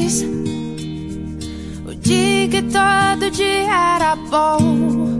feliz. O dia que todo dia era bom.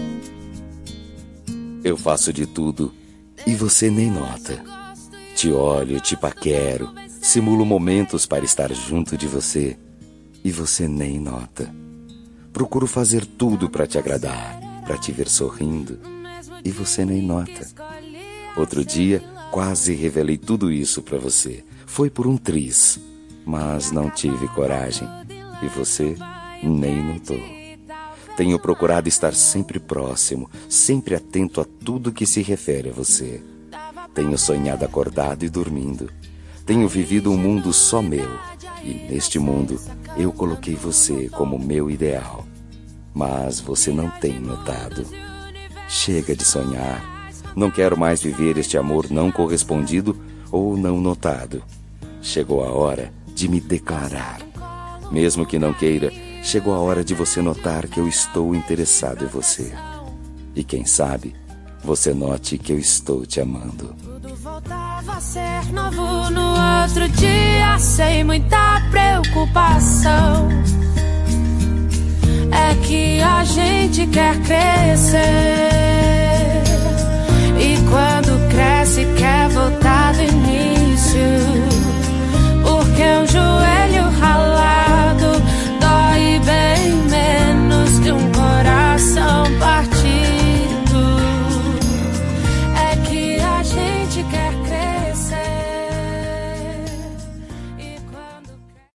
Eu faço de tudo e você nem nota. Te olho, te paquero, simulo momentos para estar junto de você e você nem nota. Procuro fazer tudo para te agradar, para te ver sorrindo e você nem nota. Outro dia, quase revelei tudo isso para você. Foi por um triz, mas não tive coragem e você nem notou. Tenho procurado estar sempre próximo, sempre atento a tudo que se refere a você. Tenho sonhado acordado e dormindo. Tenho vivido um mundo só meu. E neste mundo, eu coloquei você como meu ideal. Mas você não tem notado. Chega de sonhar. Não quero mais viver este amor não correspondido ou não notado. Chegou a hora de me declarar. Mesmo que não queira, chegou a hora de você notar que eu estou interessado em você. E quem sabe, você note que eu estou te amando. Tudo voltava a ser novo no outro dia, sem muita preocupação. É que a gente quer crescer.